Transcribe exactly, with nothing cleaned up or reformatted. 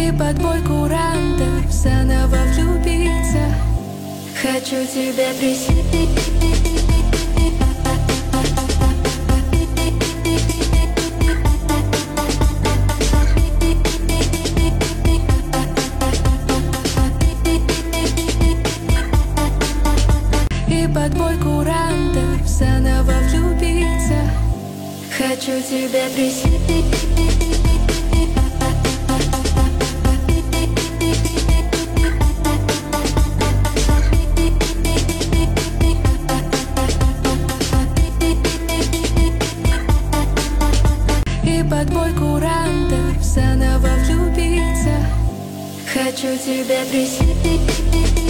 И под бой курантов заново влюбиться. Хочу тебя присесть. И под бой курантов заново влюбиться. Хочу тебя присесть. И под бой курантов заново влюбиться. Хочу тебя присесть.